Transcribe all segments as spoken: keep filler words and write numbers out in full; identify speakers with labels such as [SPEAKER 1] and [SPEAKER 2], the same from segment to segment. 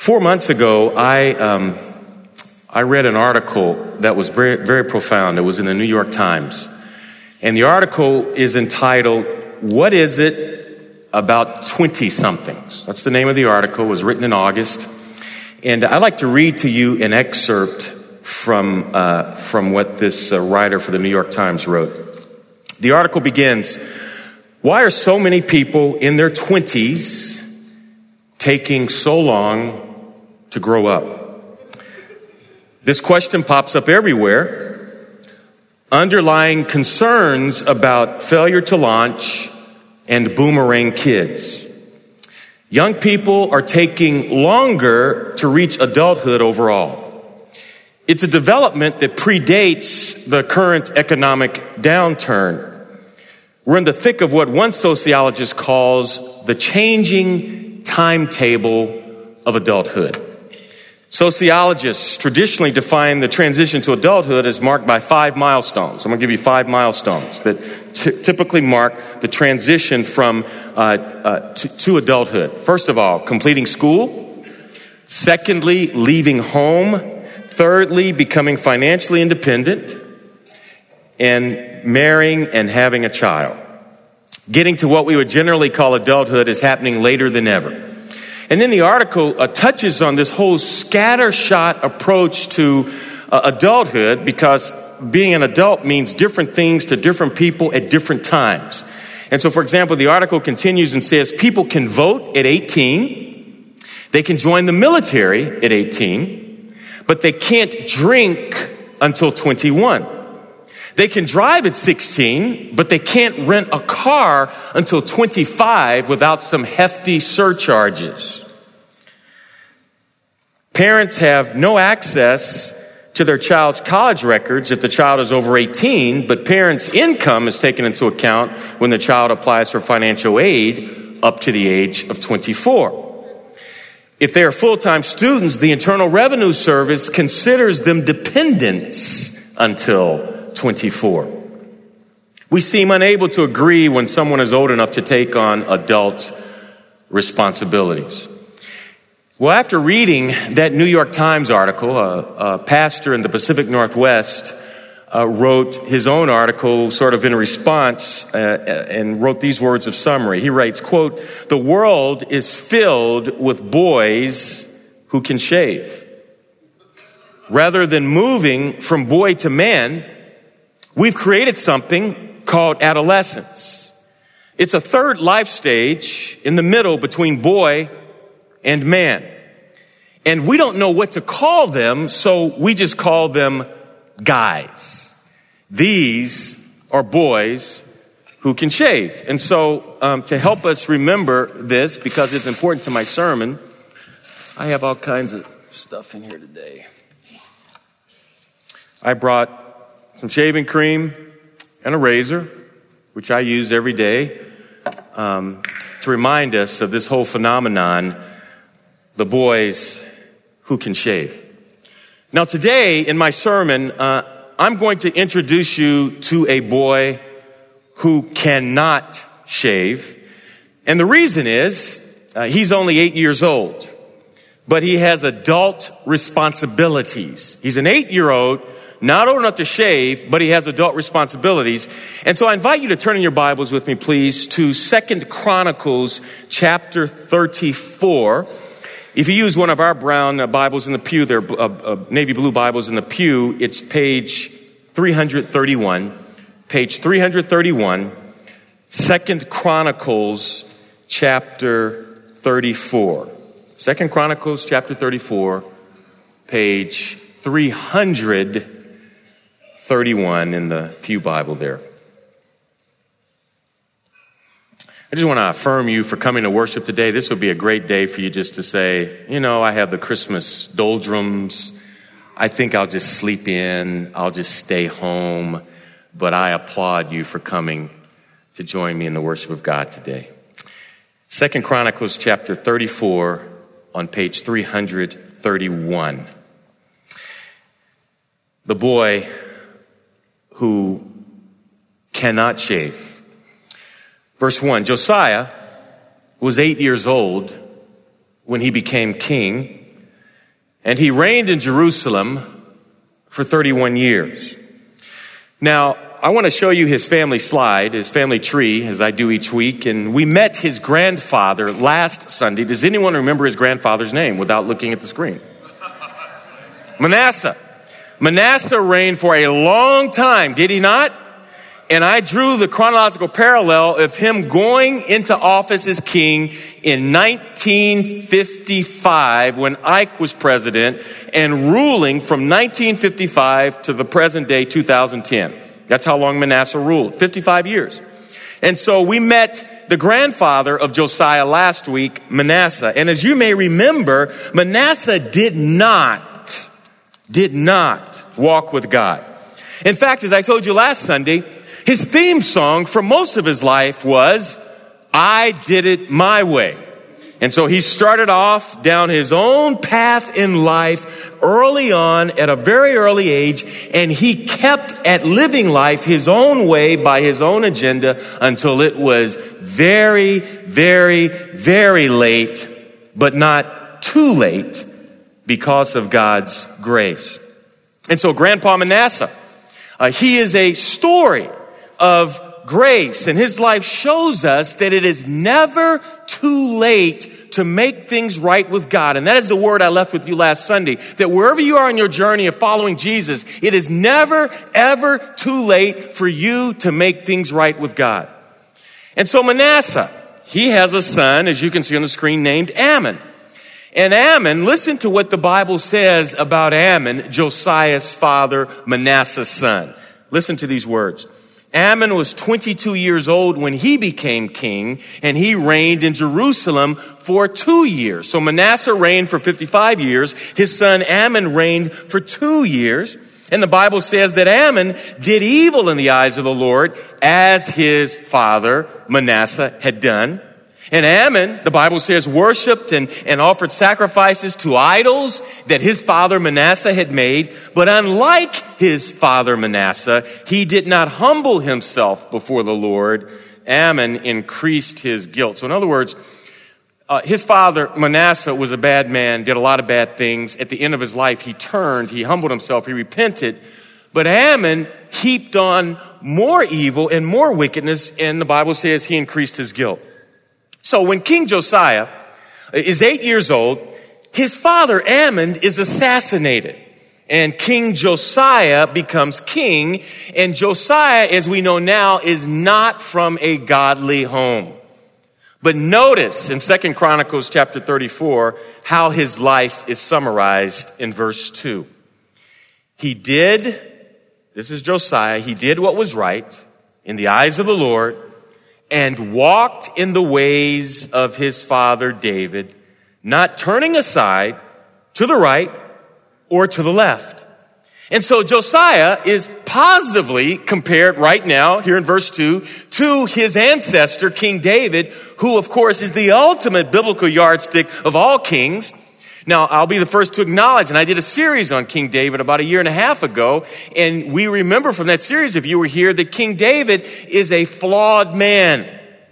[SPEAKER 1] Four months ago, I um, I read an article that was very, very profound. It was in the New York Times. And the article is entitled, "What is it about twenty-somethings?" That's the name of the article. It was written in August. And I'd like to read to you an excerpt from, uh, from what this uh, writer for the New York Times wrote. The article begins, "Why are so many people in their twenties taking so long to grow up?" This question pops up everywhere. Underlying concerns about failure to launch and boomerang kids. Young people are taking longer to reach adulthood overall. It's a development that predates the current economic downturn. We're in the thick of what one sociologist calls the changing timetable of adulthood. Sociologists traditionally define the transition to adulthood as marked by five milestones. I'm going to give you five milestones that t- typically mark the transition from uh, uh, to, to adulthood. First of all, completing school. Secondly, leaving home. Thirdly, becoming financially independent. And marrying and having a child. Getting to what we would generally call adulthood is happening later than ever. And then the article uh, touches on this whole scattershot approach to uh, adulthood, because being an adult means different things to different people at different times. And so, for example, the article continues and says people can vote at eighteen, they can join the military at eighteen, but they can't drink until twenty-one. They can drive at sixteen, but they can't rent a car until twenty-five without some hefty surcharges. Parents have no access to their child's college records if the child is over eighteen, but parents' income is taken into account when the child applies for financial aid up to the age of twenty-four. If they are full-time students, the Internal Revenue Service considers them dependents until twenty-four. We seem unable to agree when someone is old enough to take on adult responsibilities. Well, after reading that New York Times article, a, a pastor in the Pacific Northwest uh, wrote his own article sort of in response uh, and wrote these words of summary. He writes, quote, "The world is filled with boys who can shave. Rather than moving from boy to man, we've created something called adolescence. It's a third life stage in the middle between boy and man. And we don't know what to call them, so we just call them guys. These are boys who can shave." And so um, to help us remember this, because it's important to my sermon, I have all kinds of stuff in here today. I brought some shaving cream and a razor, which I use every day, um, to remind us of this whole phenomenon, the boys who can shave. Now today in my sermon, uh, I'm going to introduce you to a boy who cannot shave. And the reason is, uh, he's only eight years old, but he has adult responsibilities. He's an eight-year-old, not old enough to shave, but he has adult responsibilities. And so I invite you to turn in your Bibles with me, please, to Second Chronicles chapter thirty-four. If you use one of our brown Bibles in the pew, they're uh, uh, navy blue Bibles in the pew, it's page three thirty-one. Page three thirty-one, Second Chronicles chapter thirty-four. Second Chronicles chapter thirty-four, page three thirty-one in the pew Bible there. I just want to affirm you for coming to worship today. This would be a great day for you just to say, you know, I have the Christmas doldrums. I think I'll just sleep in. I'll just stay home. But I applaud you for coming to join me in the worship of God today. Second Chronicles chapter thirty-four on page three thirty-one. The boy who cannot shave. Verse one, Josiah was eight years old when he became king, and he reigned in Jerusalem for thirty-one years. Now, I want to show you his family slide, his family tree, as I do each week. And we met his grandfather last Sunday. Does anyone remember his grandfather's name without looking at the screen? Manasseh. Manasseh reigned for a long time, did he not? And I drew the chronological parallel of him going into office as king in nineteen fifty-five when Ike was president, and ruling from nineteen fifty-five to the present day, two thousand ten. That's how long Manasseh ruled, fifty-five years. And so we met the grandfather of Josiah last week, Manasseh. And as you may remember, Manasseh did not, did not walk with God. In fact, as I told you last Sunday, his theme song for most of his life was, I did it my way. And so he started off down his own path in life early on at a very early age, and he kept at living life his own way by his own agenda until it was very, very, very late, but not too late because of God's grace. And so Grandpa Manasseh, uh, he is a story of grace, and his life shows us that it is never too late to make things right with God. And that is the word I left with you last Sunday, that wherever you are in your journey of following Jesus, it is never, ever too late for you to make things right with God. And so Manasseh, he has a son, as you can see on the screen, named Amon. And Amon, listen to what the Bible says about Amon, Josiah's father, Manasseh's son. Listen to these words. Amon was twenty-two years old when he became king, and he reigned in Jerusalem for two years. So Manasseh reigned for fifty-five years. His son Amon reigned for two years. And the Bible says that Amon did evil in the eyes of the Lord, as his father Manasseh had done. And Amon, the Bible says, worshiped and, and offered sacrifices to idols that his father Manasseh had made. But unlike his father Manasseh, he did not humble himself before the Lord. Amon increased his guilt. So in other words, uh, his father Manasseh was a bad man, did a lot of bad things. At the end of his life, he turned, he humbled himself, he repented. But Amon heaped on more evil and more wickedness, and the Bible says he increased his guilt. So when King Josiah is eight years old, his father Amon is assassinated. And King Josiah becomes king. And Josiah, as we know now, is not from a godly home. But notice in Second Chronicles chapter thirty-four how his life is summarized in verse two. He did, this is Josiah, he did what was right in the eyes of the Lord, and walked in the ways of his father David, not turning aside to the right or to the left. And so Josiah is positively compared right now, here in verse two, to his ancestor, King David, who of course is the ultimate biblical yardstick of all kings. Now, I'll be the first to acknowledge, and I did a series on King David about a year and a half ago, and we remember from that series, if you were here, that King David is a flawed man.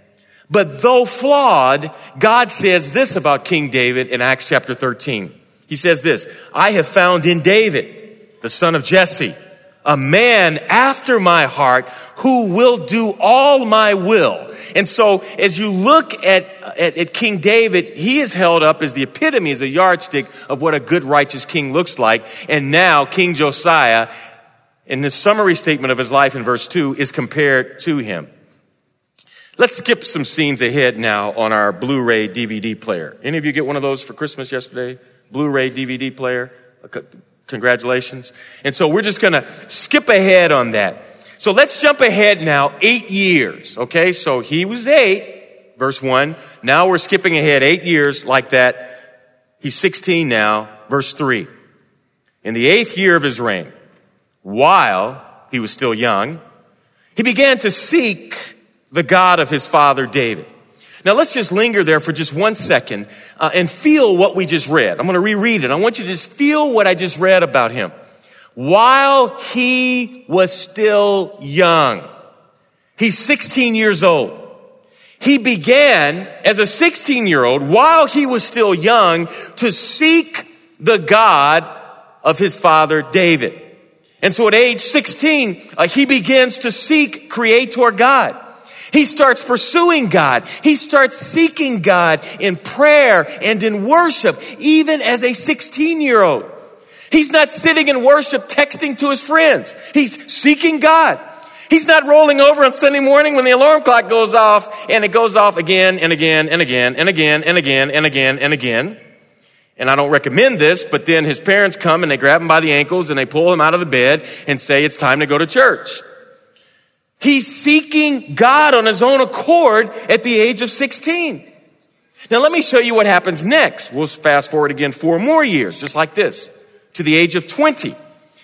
[SPEAKER 1] But though flawed, God says this about King David in Acts chapter thirteen. He says this, I have found in David, the son of Jesse, a man after my heart who will do all my will. And so as you look at, at, at King David, he is held up as the epitome, as a yardstick of what a good, righteous king looks like. And now King Josiah, in this summary statement of his life in verse two, is compared to him. Let's skip some scenes ahead now on our Blu-ray D V D player. Any of you get one of those for Christmas yesterday? Blu-ray D V D player? Congratulations. And so we're just going to skip ahead on that. So let's jump ahead now eight years. Okay, so he was eight, verse one. Now we're skipping ahead eight years like that. He's sixteen now, verse three. In the eighth year of his reign, while he was still young, he began to seek the God of his father David. Now let's just linger there for just one second uh, and feel what we just read. I'm going to reread it. I want you to just feel what I just read about him. While he was still young, he's sixteen years old. He began as a sixteen year old while he was still young to seek the God of his father David. And so at age sixteen, uh, he begins to seek Creator God. He starts pursuing God. He starts seeking God in prayer and in worship, even as a sixteen-year-old. He's not sitting in worship texting to his friends. He's seeking God. He's not rolling over on Sunday morning when the alarm clock goes off and it goes off again and again and again and again and again and again and again. And I don't recommend this, but then his parents come and they grab him by the ankles and they pull him out of the bed and say, it's time to go to church. He's seeking God on his own accord at the age of sixteen. Now let me show you what happens next. We'll fast forward again four more years, just like this, to the age of twenty.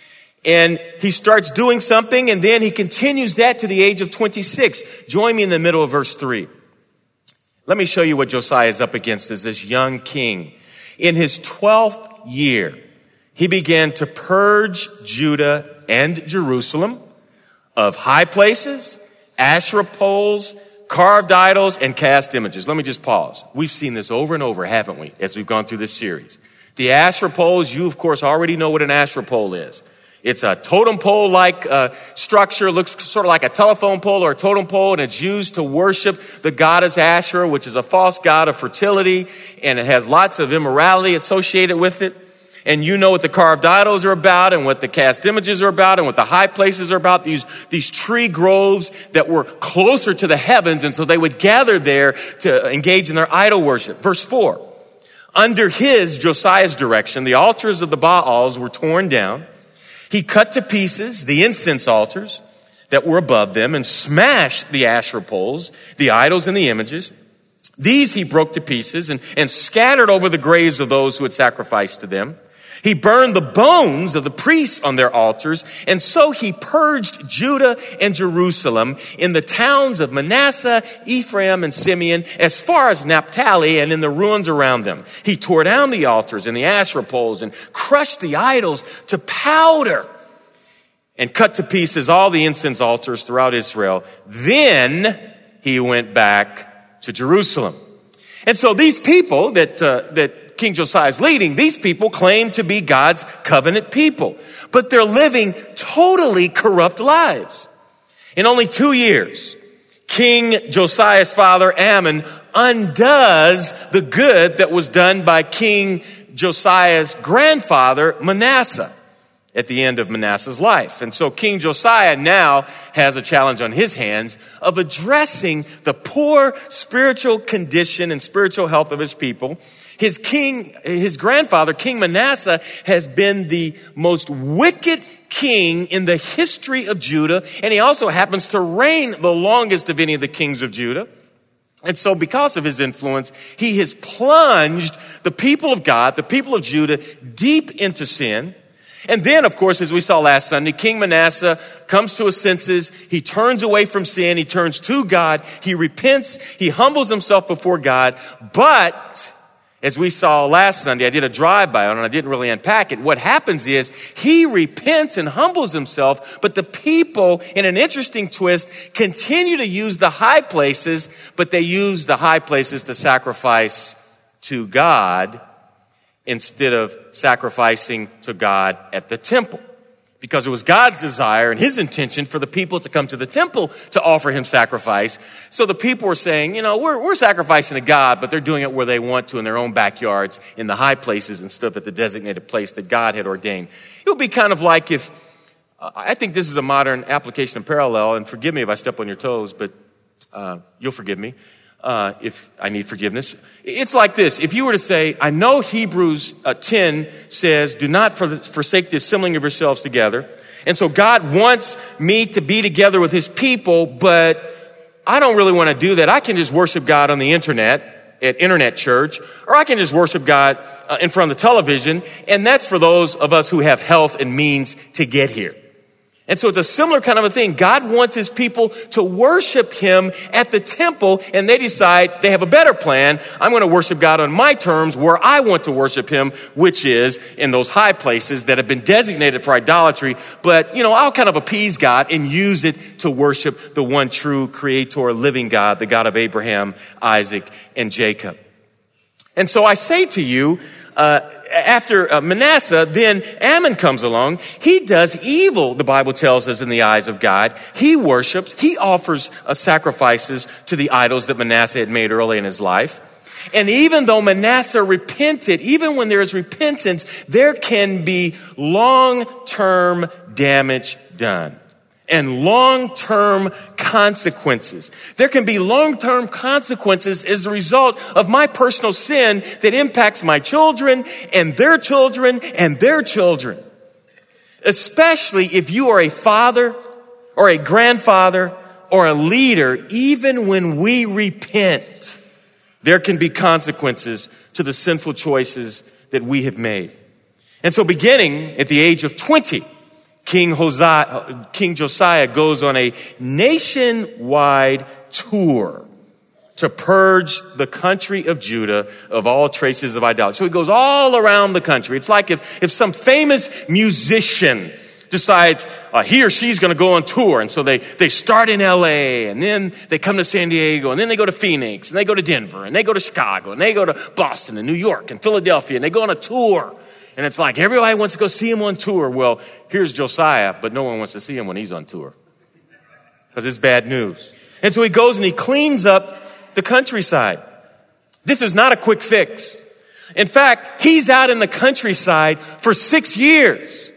[SPEAKER 1] And he starts doing something, and then he continues that to the age of twenty-six. Join me in the middle of verse three. Let me show you what Josiah is up against as this young king. In his twelfth year, he began to purge Judah and Jerusalem of high places, Asherah poles, carved idols, and cast images. Let me just pause. We've seen this over and over, haven't we, as we've gone through this series. The Asherah poles, you of course already know what an Asherah pole is. It's a totem pole-like uh, structure, looks sort of like a telephone pole or a totem pole, and it's used to worship the goddess Asherah, which is a false god of fertility, and it has lots of immorality associated with it. And you know what the carved idols are about and what the cast images are about and what the high places are about, these, these tree groves that were closer to the heavens, and so they would gather there to engage in their idol worship. Verse four, under his, Josiah's direction, the altars of the Baals were torn down. He cut to pieces the incense altars that were above them and smashed the Asherah poles, the idols and the images. These he broke to pieces and, and scattered over the graves of those who had sacrificed to them. He burned the bones of the priests on their altars, and so he purged Judah and Jerusalem in the towns of Manasseh, Ephraim, and Simeon, as far as Naphtali and in the ruins around them. He tore down the altars and the Asherah poles and crushed the idols to powder and cut to pieces all the incense altars throughout Israel. Then he went back to Jerusalem. And so these people that, uh, that, King Josiah is leading, these people claim to be God's covenant people, but they're living totally corrupt lives. In only two years, King Josiah's father Ammon undoes the good that was done by King Josiah's grandfather Manasseh at the end of Manasseh's life. And so King Josiah now has a challenge on his hands of addressing the poor spiritual condition and spiritual health of his people. His king, his grandfather, King Manasseh, has been the most wicked king in the history of Judah, and he also happens to reign the longest of any of the kings of Judah. And so because of his influence, he has plunged the people of God, the people of Judah, deep into sin. And then, of course, as we saw last Sunday, King Manasseh comes to his senses. He turns away from sin. He turns to God. He repents. He humbles himself before God. But as we saw last Sunday, I did a drive-by on it and I didn't really unpack it. What happens is he repents and humbles himself, but the people, in an interesting twist, continue to use the high places, but they use the high places to sacrifice to God instead of sacrificing to God at the temple. Because it was God's desire and his intention for the people to come to the temple to offer him sacrifice. So the people were saying, you know, we're, we're sacrificing to God, but they're doing it where they want to in their own backyards, in the high places instead of at the designated place that God had ordained. It would be kind of like if, uh, I think this is a modern application of parallel, and forgive me if I step on your toes, but uh, you'll forgive me uh, if I need forgiveness. It's like this. If you were to say, I know Hebrews uh, ten says, do not for the, forsake the assembling of yourselves together. And so God wants me to be together with his people, but I don't really want to do that. I can just worship God on the internet, at internet church, or I can just worship God uh, in front of the television. And that's for those of us who have health and means to get here. And so it's a similar kind of a thing. God wants his people to worship him at the temple, and they decide they have a better plan. I'm going to worship God on my terms where I want to worship him, which is in those high places that have been designated for idolatry. But, you know, I'll kind of appease God and use it to worship the one true creator, living God, the God of Abraham, Isaac, and Jacob. And so I say to you, uh, after uh, Manasseh, then Ammon comes along. He does evil, the Bible tells us, in the eyes of God. He worships. He offers uh, sacrifices to the idols that Manasseh had made early in his life. And even though Manasseh repented, even when there is repentance, there can be long-term damage done and long-term consequences. There can be long-term consequences as a result of my personal sin that impacts my children and their children and their children. Especially if you are a father or a grandfather or a leader, even when we repent, there can be consequences to the sinful choices that we have made. And so beginning at the age of twenty, King Hosea, King Josiah goes on a nationwide tour to purge the country of Judah of all traces of idolatry. So he goes all around the country. It's like if, if some famous musician decides uh, he or she's going to go on tour. And so they, they start in L A and then they come to San Diego and then they go to Phoenix and they go to Denver and they go to Chicago and they go to Boston and New York and Philadelphia and they go on a tour. And it's like everybody wants to go see him on tour. Well, here's Josiah, but no one wants to see him when he's on tour because it's bad news. And so he goes and he cleans up the countryside. This is not a quick fix. In fact, he's out in the countryside for six years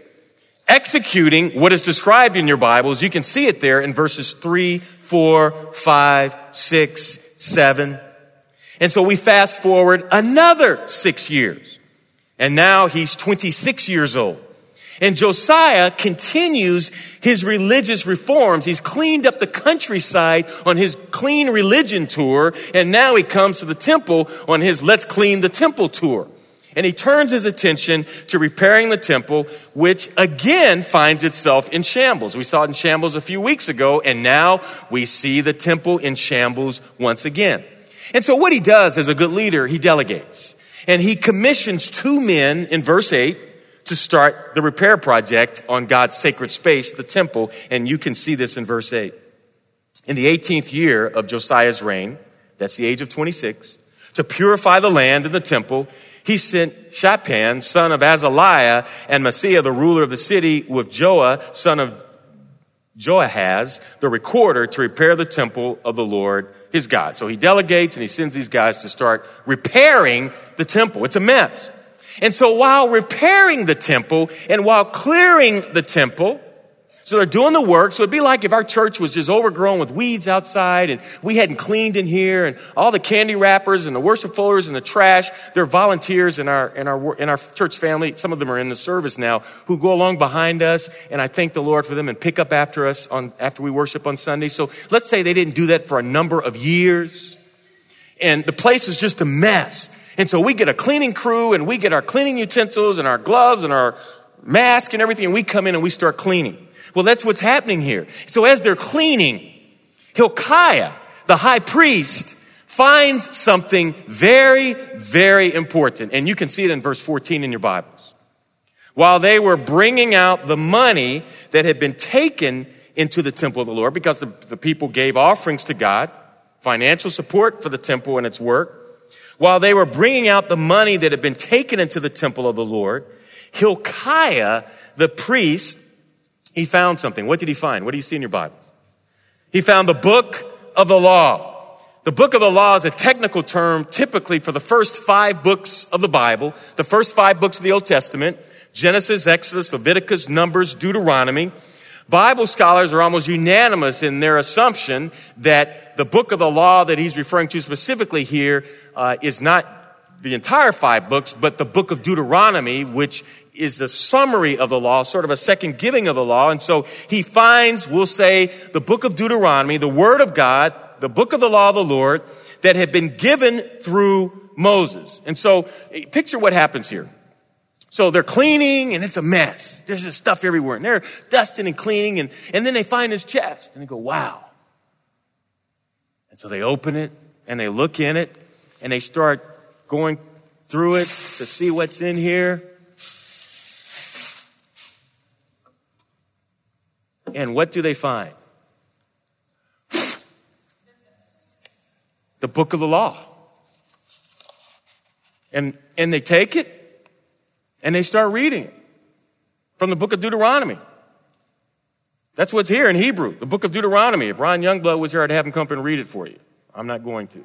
[SPEAKER 1] executing what is described in your Bibles. You can see it there in verses three, four, five, six, seven. And so we fast forward another six years. And now he's twenty-six years old. And Josiah continues his religious reforms. He's cleaned up the countryside on his clean religion tour. And now he comes to the temple on his let's clean the temple tour. And he turns his attention to repairing the temple, which again finds itself in shambles. We saw it in shambles a few weeks ago. And now we see the temple in shambles once again. And so what he does as a good leader, he delegates. And he commissions two men in verse eight to start the repair project on God's sacred space, the temple. And you can see this in verse eight. In the eighteenth year of Josiah's reign, that's the age of twenty-six, to purify the land and the temple, he sent Shaphan, son of Azaliah, and Maaseiah, the ruler of the city, with Joah, son of Joahaz, the recorder, to repair the temple of the Lord his God. So he delegates and he sends these guys to start repairing the temple. It's a mess. And so while repairing the temple and while clearing the temple, so they're doing the work. So it'd be like if our church was just overgrown with weeds outside and we hadn't cleaned in here and all the candy wrappers and the worship folders and the trash. There are volunteers in our, in our, in our church family. Some of them are in the service now who go along behind us. And I thank the Lord for them and pick up after us on, after we worship on Sunday. So let's say they didn't do that for a number of years and the place is just a mess. And so we get a cleaning crew and we get our cleaning utensils and our gloves and our mask and everything. And we come in and we start cleaning. Well, that's what's happening here. So as they're cleaning, Hilkiah, the high priest, finds something very, very important. And you can see it in verse fourteen in your Bibles. While they were bringing out the money that had been taken into the temple of the Lord, because the, the people gave offerings to God, financial support for the temple and its work. While they were bringing out the money that had been taken into the temple of the Lord, Hilkiah, the priest, he found something. What did he find? What do you see in your Bible? He found the book of the law. The book of the law is a technical term typically for the first five books of the Bible, the first five books of the Old Testament, Genesis, Exodus, Leviticus, Numbers, Deuteronomy. Bible scholars are almost unanimous in their assumption that the book of the law that he's referring to specifically here uh, is not the entire five books, but the book of Deuteronomy, which is the summary of the law, sort of a second giving of the law. And so he finds, we'll say, the book of Deuteronomy, the word of God, the book of the law of the Lord that had been given through Moses. And so picture what happens here. So they're cleaning and it's a mess. There's just stuff everywhere and they're dusting and cleaning and, and then they find his chest and they go, wow. And so they open it and they look in it and they start going through it to see what's in here. And what do they find? The book of the law. And, and they take it And they start reading it from the book of Deuteronomy. That's what's here in Hebrew, the book of Deuteronomy. If Ron Youngblood was here, I'd have him come up and read it for you. I'm not going to.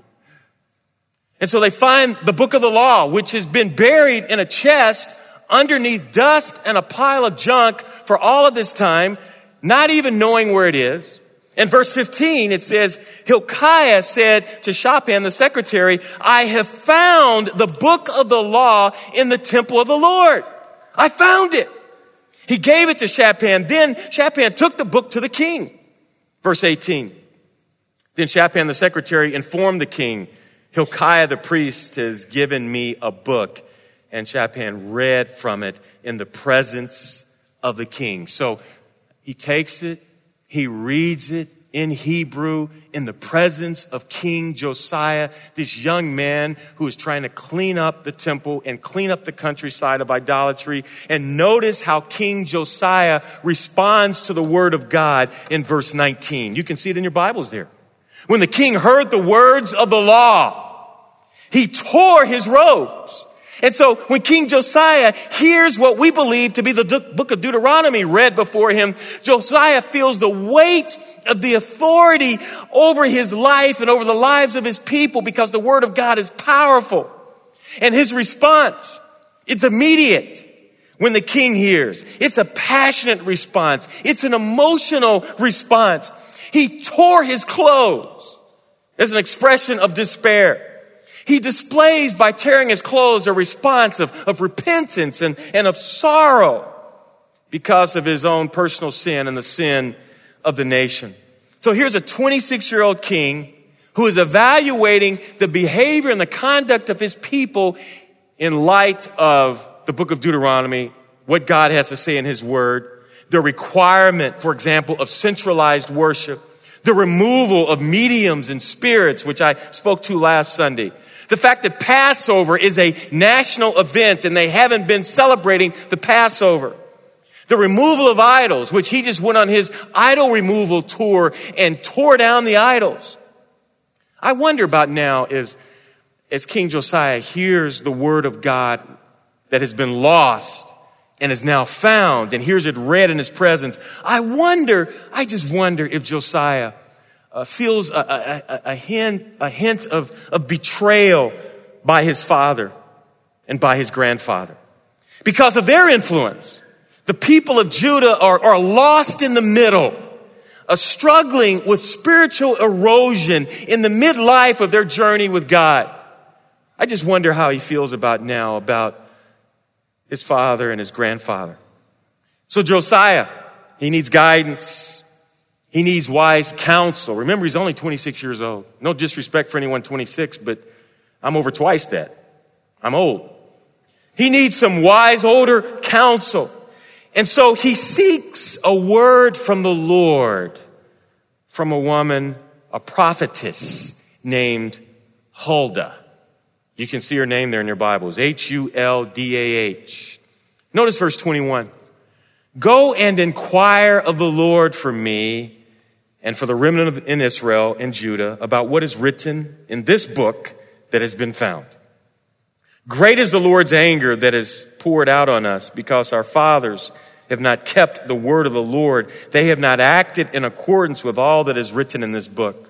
[SPEAKER 1] And so they find the book of the law, which has been buried in a chest underneath dust and a pile of junk for all of this time, not even knowing where it is. In verse fifteen, it says, Hilkiah said to Shaphan, the secretary, I have found the book of the law in the temple of the Lord. I found it. He gave it to Shaphan. Then Shaphan took the book to the king. Verse eighteen. Then Shaphan, the secretary, informed the king, Hilkiah the priest has given me a book. And Shaphan read from it in the presence of the king. So he takes it. He reads it in Hebrew in the presence of King Josiah, this young man who is trying to clean up the temple and clean up the countryside of idolatry. And notice how King Josiah responds to the word of God in verse nineteen. You can see it in your Bibles there. When the king heard the words of the law, he tore his robes. And so when King Josiah hears what we believe to be the book of Deuteronomy read before him, Josiah feels the weight of the authority over his life and over the lives of his people because the word of God is powerful. And his response, it's immediate when the king hears. It's a passionate response. It's an emotional response. He tore his clothes as an expression of despair. He displays by tearing his clothes a response of, of repentance and, and of sorrow because of his own personal sin and the sin of the nation. So here's a twenty-six-year-old king who is evaluating the behavior and the conduct of his people in light of the book of Deuteronomy, what God has to say in his word, the requirement, for example, of centralized worship, the removal of mediums and spirits, which I spoke to last Sunday. The fact that Passover is a national event and they haven't been celebrating the Passover. The removal of idols, which he just went on his idol removal tour and tore down the idols. I wonder about now as, as King Josiah hears the word of God that has been lost and is now found and hears it read in his presence. I wonder, I just wonder if Josiah Uh, feels a, a, a hint, a hint of, of betrayal by his father and by his grandfather. Because of their influence, the people of Judah are, are lost in the middle, uh, struggling with spiritual erosion in the midlife of their journey with God. I just wonder how he feels about now, about his father and his grandfather. So Josiah, he needs guidance. He needs wise counsel. Remember, he's only twenty-six years old. No disrespect for anyone twenty-six, but I'm over twice that. I'm old. He needs some wise, older counsel. And so he seeks a word from the Lord, from a woman, a prophetess named Huldah. You can see her name there in your Bibles, H U L D A H. Notice verse twenty-one. Go and inquire of the Lord for me and for the remnant of, in Israel and Judah about what is written in this book that has been found. Great is the Lord's anger that is poured out on us because our fathers have not kept the word of the Lord. They have not acted in accordance with all that is written in this book.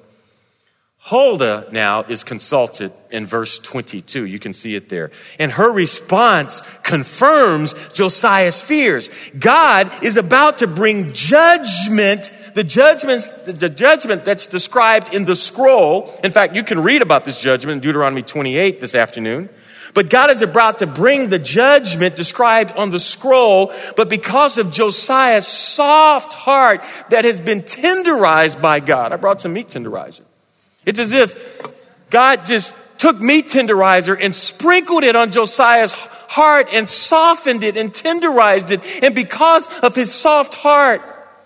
[SPEAKER 1] Huldah now is consulted in verse twenty-two. You can see it there. And her response confirms Josiah's fears. God is about to bring judgment, the judgments, the judgment that's described in the scroll. In fact, you can read about this judgment in Deuteronomy twenty-eight this afternoon. But God is about to bring the judgment described on the scroll. But because of Josiah's soft heart that has been tenderized by God. I brought some meat tenderizer. It's as if God just took meat tenderizer and sprinkled it on Josiah's heart and softened it and tenderized it. And because of his soft heart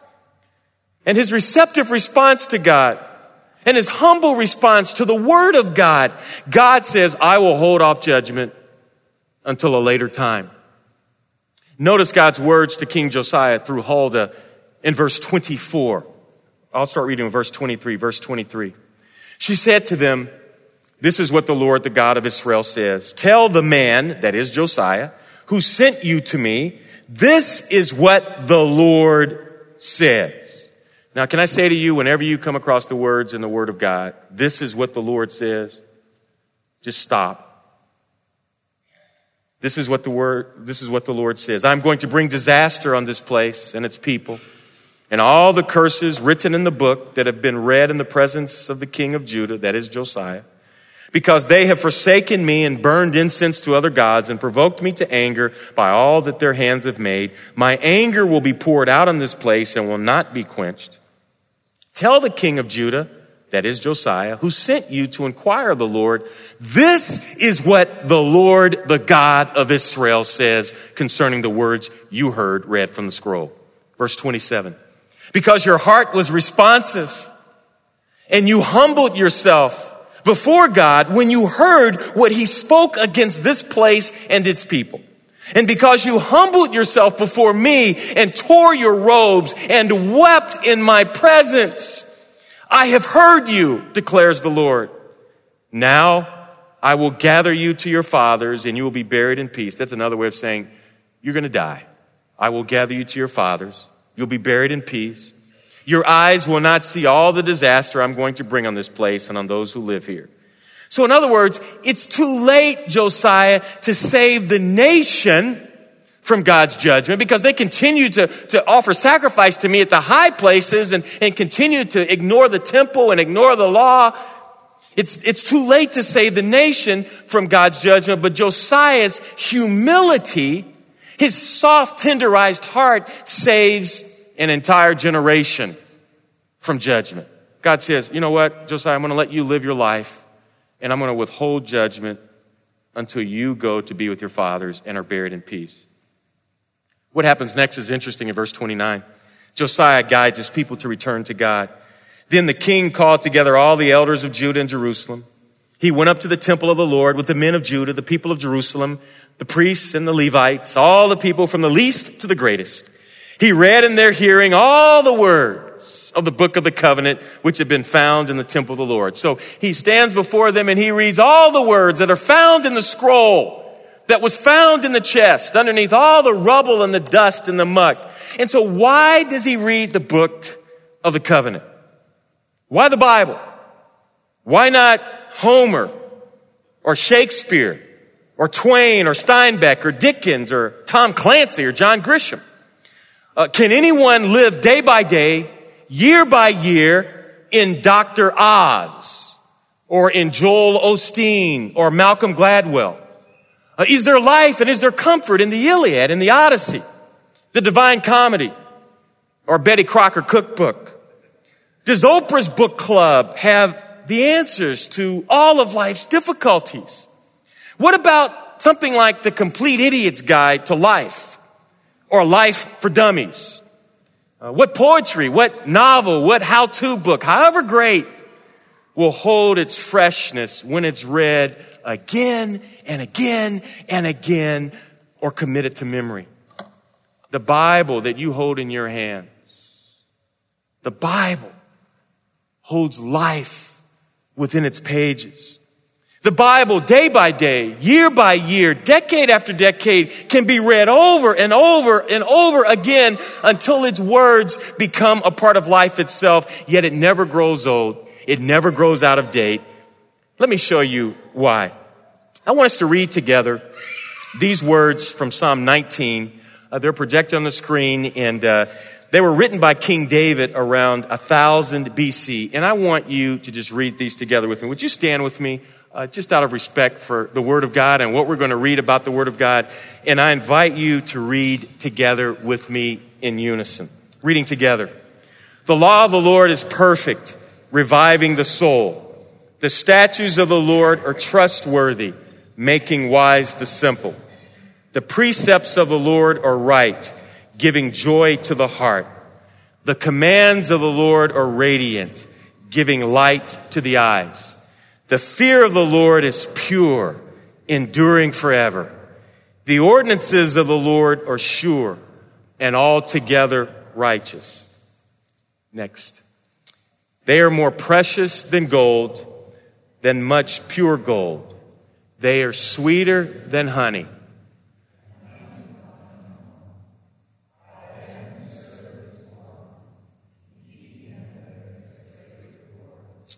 [SPEAKER 1] and his receptive response to God and his humble response to the word of God, God says, I will hold off judgment until a later time. Notice God's words to King Josiah through Huldah in verse twenty-four. I'll start reading in verse twenty-three, verse twenty-three. She said to them, this is what the Lord, the God of Israel says. Tell the man, that is Josiah, who sent you to me. This is what the Lord says. Now, can I say to you, whenever you come across the words in the Word of God, this is what the Lord says, just stop. This is what the word, this is what the Lord says. I'm going to bring disaster on this place and its people, and all the curses written in the book that have been read in the presence of the king of Judah, that is Josiah, because they have forsaken me and burned incense to other gods and provoked me to anger by all that their hands have made. My anger will be poured out on this place and will not be quenched. Tell the king of Judah, that is Josiah, who sent you to inquire of the Lord, this is what the Lord, the God of Israel, says concerning the words you heard read from the scroll. Verse twenty-seven. Because your heart was responsive and you humbled yourself before God when you heard what he spoke against this place and its people. And because you humbled yourself before me and tore your robes and wept in my presence, I have heard you, declares the Lord. Now I will gather you to your fathers and you will be buried in peace. That's another way of saying you're going to die. I will gather you to your fathers. You'll be buried in peace. Your eyes will not see all the disaster I'm going to bring on this place and on those who live here. So in other words, it's too late, Josiah, to save the nation from God's judgment, because they continue to, to offer sacrifice to me at the high places and, and continue to ignore the temple and ignore the law. It's, it's too late to save the nation from God's judgment, but Josiah's humility, his soft, tenderized heart saves an entire generation from judgment. God says, you know what, Josiah, I'm going to let you live your life, and I'm going to withhold judgment until you go to be with your fathers and are buried in peace. What happens next is interesting in verse twenty-nine. Josiah guides his people to return to God. Then the king called together all the elders of Judah and Jerusalem. He went up to the temple of the Lord with the men of Judah, the people of Jerusalem, the priests and the Levites, all the people from the least to the greatest. He read in their hearing all the words of the book of the covenant, which had been found in the temple of the Lord. So he stands before them and he reads all the words that are found in the scroll that was found in the chest underneath all the rubble and the dust and the muck. And so why does he read the book of the covenant? Why the Bible? Why not Homer or Shakespeare or Twain or Steinbeck or Dickens or Tom Clancy or John Grisham? Uh, can anyone live day by day, year by year in Doctor Oz or in Joel Osteen or Malcolm Gladwell? Uh, is there life and is there comfort in the Iliad and the Odyssey, the Divine Comedy, or Betty Crocker Cookbook? Does Oprah's book club have the answers to all of life's difficulties? What about something like The Complete Idiot's Guide to Life or Life for Dummies? Uh, what poetry, what novel, what how-to book, however great, will hold its freshness when it's read again and again and again or commit it to memory? The Bible that you hold in your hands, the Bible holds life within its pages. The Bible, day by day, year by year, decade after decade, can be read over and over and over again until its words become a part of life itself, yet it never grows old. It never grows out of date. Let me show you why. I want us to read together these words from Psalm nineteen. Uh, they're projected on the screen, and uh, they were written by King David around one thousand B C. And I want you to just read these together with me. Would you stand with me, uh, just out of respect for the Word of God and what we're going to read about the Word of God? And I invite you to read together with me in unison. Reading together. The law of the Lord is perfect, reviving the soul. The statutes of the Lord are trustworthy, making wise the simple. The precepts of the Lord are right, giving joy to the heart. The commands of the Lord are radiant, giving light to the eyes. The fear of the Lord is pure, enduring forever. The ordinances of the Lord are sure and altogether righteous. Next. They are more precious than gold, than much pure gold. They are sweeter than honey,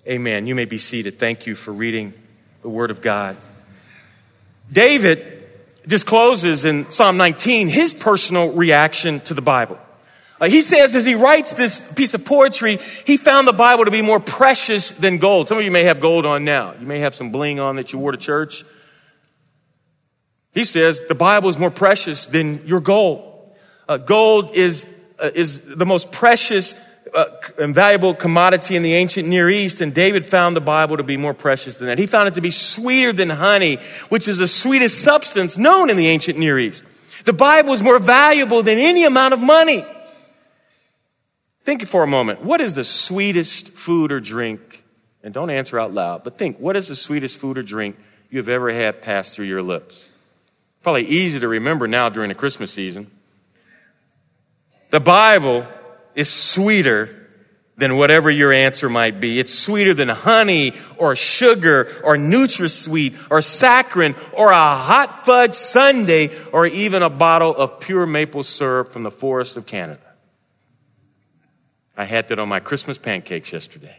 [SPEAKER 1] Amen. You may be seated. Thank you for reading the Word of God. David discloses in Psalm nineteen his personal reaction to the Bible. Uh, he says as he writes this piece of poetry, he found the Bible to be more precious than gold. Some of you may have gold on now. You may have some bling on that you wore to church. He says the Bible is more precious than your gold. Uh, gold is uh, is the most precious uh, and valuable commodity in the ancient Near East, and David found the Bible to be more precious than that. He found it to be sweeter than honey, which is the sweetest substance known in the ancient Near East. The Bible is more valuable than any amount of money. Think for a moment. What is the sweetest food or drink? And don't answer out loud, but think, what is the sweetest food or drink you have ever had pass through your lips? Probably easy to remember now during the Christmas season. The Bible is sweeter than whatever your answer might be. It's sweeter than honey or sugar or NutraSweet or saccharin or a hot fudge sundae or even a bottle of pure maple syrup from the forests of Canada. I had that on my Christmas pancakes yesterday.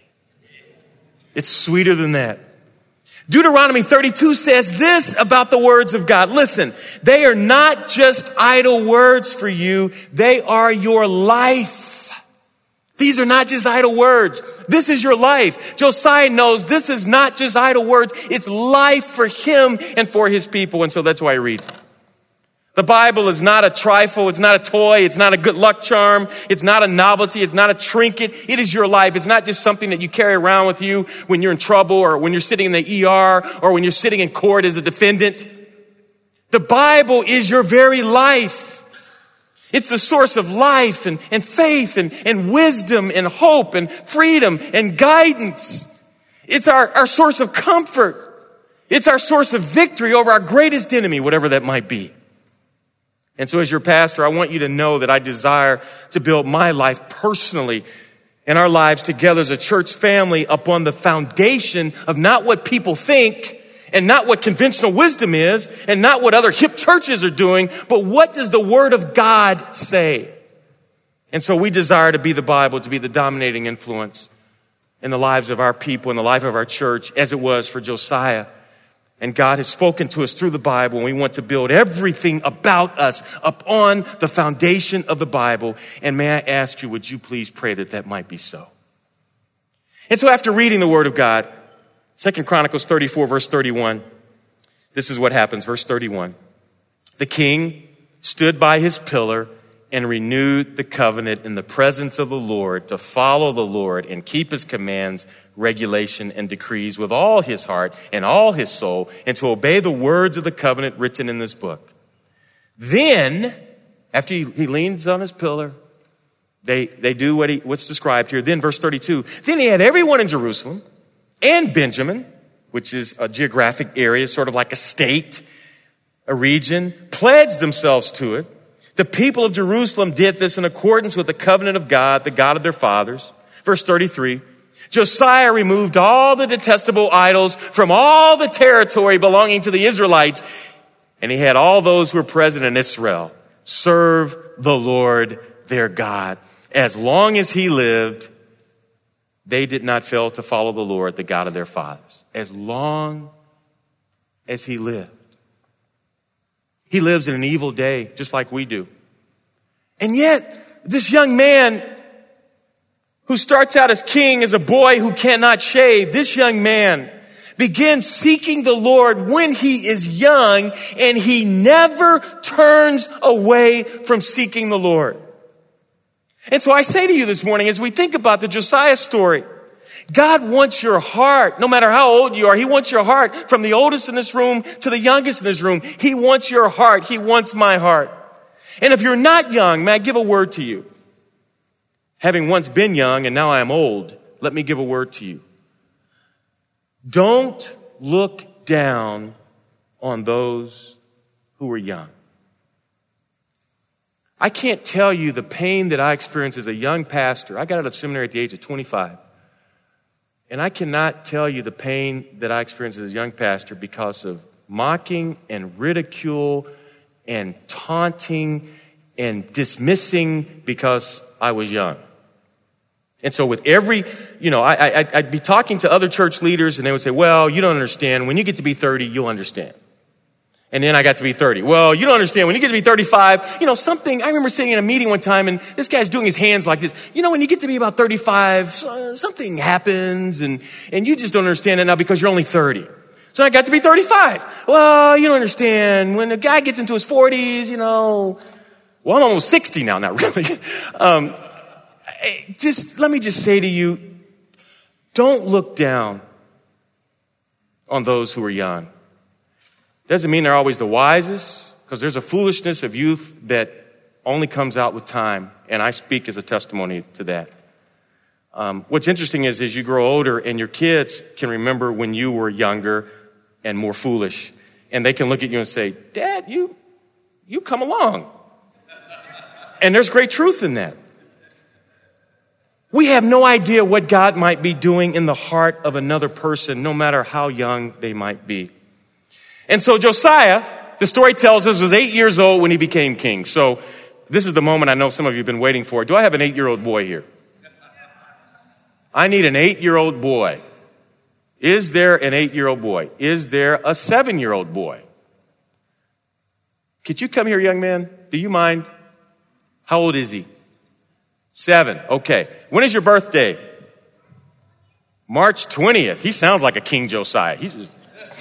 [SPEAKER 1] It's sweeter than that. Deuteronomy thirty-two says this about the words of God. Listen, they are not just idle words for you. They are your life. These are not just idle words. This is your life. Josiah knows this is not just idle words. It's life for him and for his people. And so that's why he reads. The Bible is not a trifle. It's not a toy. It's not a good luck charm. It's not a novelty. It's not a trinket. It is your life. It's not just something that you carry around with you when you're in trouble or when you're sitting in the E R or when you're sitting in court as a defendant. The Bible is your very life. It's the source of life and, and faith and, and wisdom and hope and freedom and guidance. It's our, our source of comfort. It's our source of victory over our greatest enemy, whatever that might be. And so as your pastor, I want you to know that I desire to build my life personally and our lives together as a church family upon the foundation of not what people think and not what conventional wisdom is and not what other hip churches are doing, but what does the Word of God say? And so we desire to be the Bible, to be the dominating influence in the lives of our people, in the life of our church, as it was for Josiah. And God has spoken to us through the Bible, and we want to build everything about us upon the foundation of the Bible. And may I ask you, would you please pray that that might be so? And so after reading the Word of God, Second Chronicles thirty-four, verse thirty-one, this is what happens, verse thirty-one. The king stood by his pillar and renewed the covenant in the presence of the Lord to follow the Lord and keep his commands, regulation, and decrees with all his heart and all his soul, and to obey the words of the covenant written in this book. Then, after he, he leans on his pillar, they, they do what he, what's described here. Then verse thirty-two, then he had everyone in Jerusalem and Benjamin, which is a geographic area, sort of like a state, a region, pledged themselves to it. The people of Jerusalem did this in accordance with the covenant of God, the God of their fathers. Verse thirty-three, Josiah removed all the detestable idols from all the territory belonging to the Israelites, and he had all those who were present in Israel serve the Lord their God. As long as he lived, they did not fail to follow the Lord, the God of their fathers. As long as he lived. He lives in an evil day, just like we do. And yet, this young man who starts out as king, as a boy who cannot shave, this young man begins seeking the Lord when he is young, and he never turns away from seeking the Lord. And so I say to you this morning, as we think about the Josiah story, God wants your heart, no matter how old you are. He wants your heart from the oldest in this room to the youngest in this room. He wants your heart. He wants my heart. And if you're not young, may I give a word to you? Having once been young and now I am old, let me give a word to you. Don't look down on those who are young. I can't tell you the pain that I experienced as a young pastor. I got out of seminary at the age of twenty-five. And I cannot tell you the pain that I experienced as a young pastor because of mocking and ridicule and taunting and dismissing because I was young. And so with every, you know, I, I, I'd be talking to other church leaders and they would say, well, you don't understand. When you get to be thirty, you'll understand. And then I got to be thirty. Well, you don't understand. When you get to be thirty-five, you know, something, I remember sitting in a meeting one time and this guy's doing his hands like this. You know, when you get to be about thirty-five, uh, something happens and, and you just don't understand it now because you're only thirty. So I got to be thirty-five. Well, you don't understand. When a guy gets into his forties, you know, well, I'm almost sixty now, not really. um, just, let me just say to you, don't look down on those who are young. Doesn't mean they're always the wisest, because there's a foolishness of youth that only comes out with time, and I speak as a testimony to that. Um, what's interesting is as you grow older and your kids can remember when you were younger and more foolish, and they can look at you and say, Dad, you, you come along. And there's great truth in that. We have no idea what God might be doing in the heart of another person, no matter how young they might be. And so Josiah, the story tells us, was eight years old when he became king. So this is the moment I know some of you have been waiting for. Do I have an eight-year-old boy here? I need an eight-year-old boy. Is there an eight-year-old boy? Is there a seven-year-old boy? Could you come here, young man? Do you mind? How old is he? Seven. Okay. When is your birthday? March twentieth. He sounds like a King Josiah. He's just...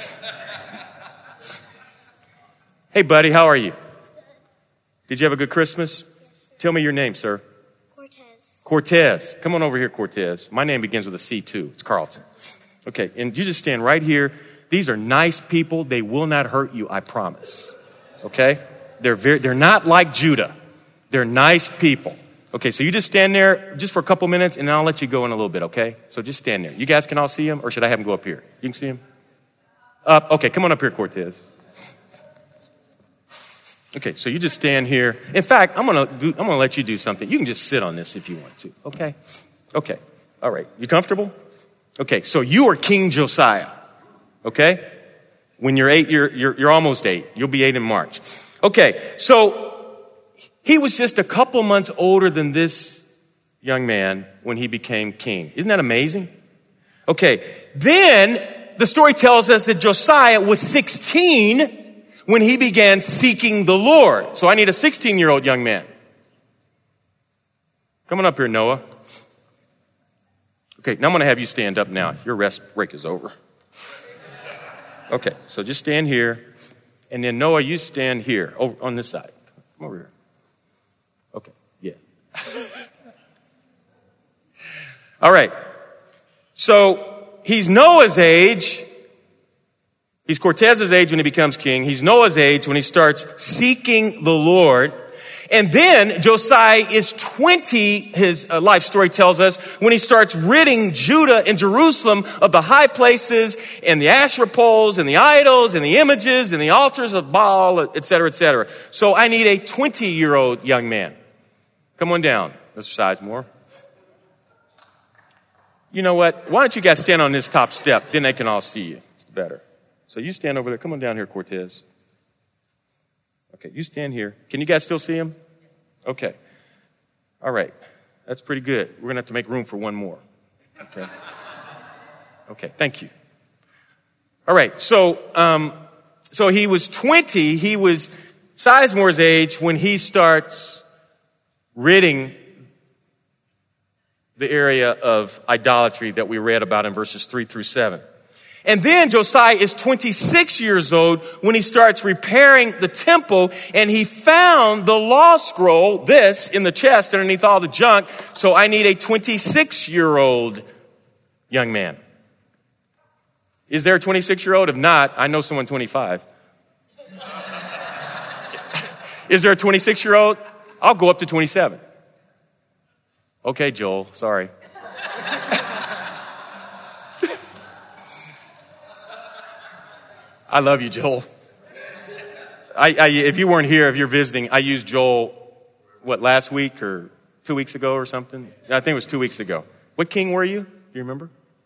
[SPEAKER 1] Hey, buddy, how are you? Did you have a good Christmas? Yes, sir. Tell me your name, sir.
[SPEAKER 2] Cortez.
[SPEAKER 1] Cortez. Come on over here, Cortez. My name begins with a C, too. It's Carlton. Okay, and you just stand right here. These are nice people. They will not hurt you, I promise. Okay? They're very, they're not like Judah. They're nice people. Okay, so you just stand there just for a couple minutes, and I'll let you go in a little bit, okay? So just stand there. You guys can all see him, or should I have him go up here? You can see him? Up. Okay, come on up here, Cortez. Okay, so you just stand here. In fact, I'm gonna do, I'm gonna let you do something. You can just sit on this if you want to. Okay? Okay. All right. You comfortable? Okay, so you are King Josiah. Okay? When you're eight, you're, you're, you're almost eight. You'll be eight in March. Okay, so he was just a couple months older than this young man when he became king. Isn't that amazing? Okay, then the story tells us that Josiah was sixteen when he began seeking the Lord. So I need a sixteen-year-old young man. Come on up here, Noah. Okay, now I'm going to have you stand up now. Your rest break is over. Okay, so just stand here. And then, Noah, you stand here, over on this side. Come over here. Okay, yeah. All right. So he's Noah's age. He's Cortez's age when he becomes king. He's Noah's age when he starts seeking the Lord. And then Josiah is twenty, his uh, life story tells us, when he starts ridding Judah and Jerusalem of the high places and the Asherah poles and the idols and the images and the altars of Baal, et cetera, et cetera. So I need a twenty-year-old young man. Come on down, Mister Sizemore. You know what? Why don't you guys stand on this top step? Then they can all see you better. So you stand over there. Come on down here, Cortez. Okay, you stand here. Can you guys still see him? Okay. All right. That's pretty good. We're going to have to make room for one more. Okay. Okay, thank you. All right, so um, so he was twenty. He was Sizemore's age when he starts ridding the area of idolatry that we read about in verses three through seven. And then Josiah is twenty-six years old when he starts repairing the temple, and he found the law scroll, this, in the chest underneath all the junk. So I need a twenty-six-year-old young man. Is there a twenty-six-year-old? If not, I know someone twenty-five. Is there a twenty-six-year-old? I'll go up to twenty-seven. Okay, Joel, sorry. I love you, Joel. I, I, if you weren't here, if you're visiting, I used Joel, what, last week or two weeks ago or something? I think it was two weeks ago. What king were you? Do you remember?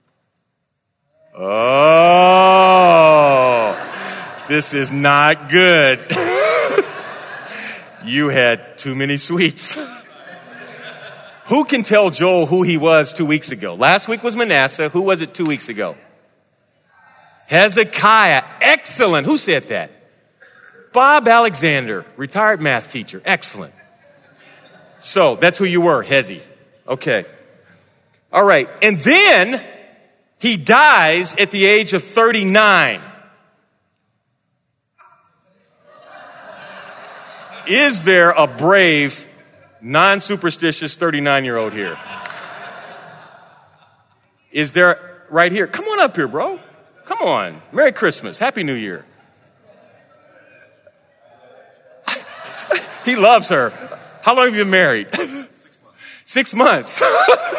[SPEAKER 1] Oh, this is not good. You had too many sweets. Who can tell Joel who he was two weeks ago? Last week was Manasseh. Who was it two weeks ago? Hezekiah. Excellent. Who said that? Bob Alexander, retired math teacher. Excellent. So that's who you were, Hezi. Okay. All right. And then he dies at the age of thirty-nine. Is there a brave, non-superstitious thirty-nine-year-old here? Is there right here? Come on up here, bro. Come on. Merry Christmas. Happy New Year. He loves her. How long have you been married? Six months. Six months.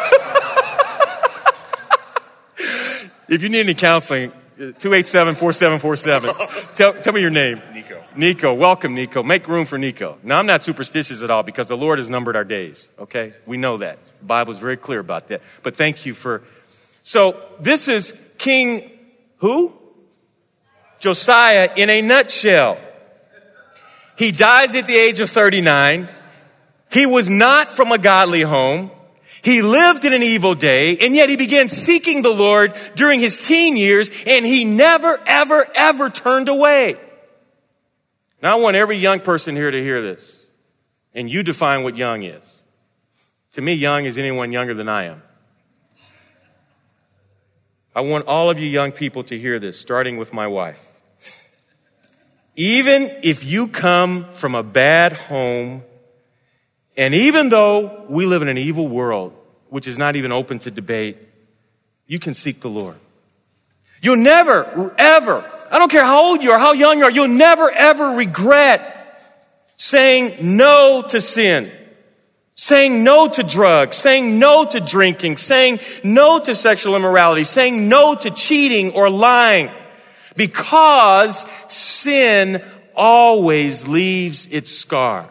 [SPEAKER 1] If you need any counseling, two eight seven, four seven four seven. Tell, tell me your name.
[SPEAKER 2] Nico.
[SPEAKER 1] Nico. Welcome, Nico. Make room for Nico. Now, I'm not superstitious at all because the Lord has numbered our days, okay? We know that. The Bible is very clear about that. But thank you for... So, this is King who? Josiah in a nutshell. He dies at the age of thirty-nine. He was not from a godly home. He lived in an evil day, and yet he began seeking the Lord during his teen years, and he never, ever, ever turned away. Now, I want every young person here to hear this, and you define what young is. To me, young is anyone younger than I am. I want all of you young people to hear this, starting with my wife. Even if you come from a bad home, and even though we live in an evil world, which is not even open to debate, you can seek the Lord. You'll never, ever, I don't care how old you are, how young you are, you'll never, ever regret saying no to sin, saying no to drugs, saying no to drinking, saying no to sexual immorality, saying no to cheating or lying, because sin always leaves its scars.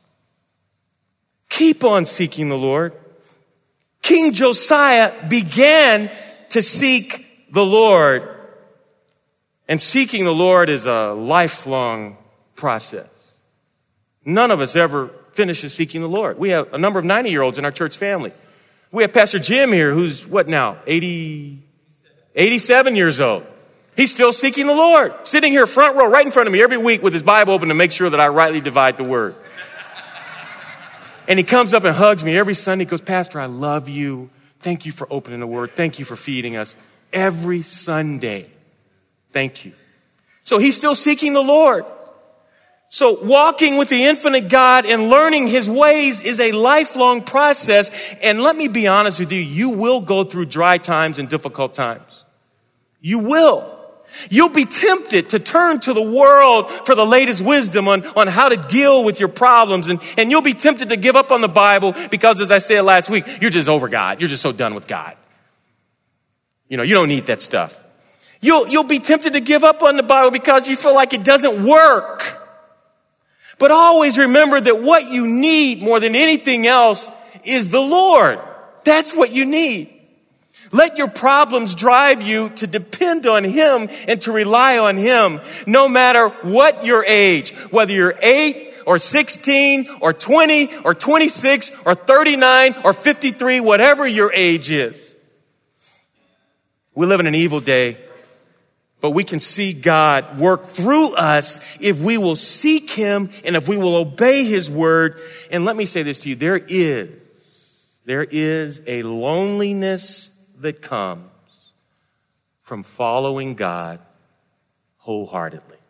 [SPEAKER 1] Keep on seeking the Lord. King Josiah began to seek the Lord. And seeking the Lord is a lifelong process. None of us ever finishes seeking the Lord. We have a number of ninety-year-olds in our church family. We have Pastor Jim here, who's what now? eighty, eighty-seven years old. He's still seeking the Lord. Sitting here front row, right in front of me every week with his Bible open to make sure that I rightly divide the word. And he comes up and hugs me every Sunday. He goes, Pastor, I love you. Thank you for opening the word. Thank you for feeding us every Sunday. Thank you. So he's still seeking the Lord. So walking with the infinite God and learning his ways is a lifelong process. And let me be honest with you, you will go through dry times and difficult times. You will. You'll be tempted to turn to the world for the latest wisdom on, on how to deal with your problems. And, and you'll be tempted to give up on the Bible because, as I said last week, you're just over God. You're just so done with God. You know, you don't need that stuff. You'll, you'll be tempted to give up on the Bible because you feel like it doesn't work. But always remember that what you need more than anything else is the Lord. That's what you need. Let your problems drive you to depend on him and to rely on him, no matter what your age, whether you're eight or sixteen or twenty or twenty-six or thirty-nine or fifty-three, whatever your age is. We live in an evil day, but we can see God work through us if we will seek him and if we will obey his word. And let me say this to you, there is, there is a loneliness that comes from following God wholeheartedly.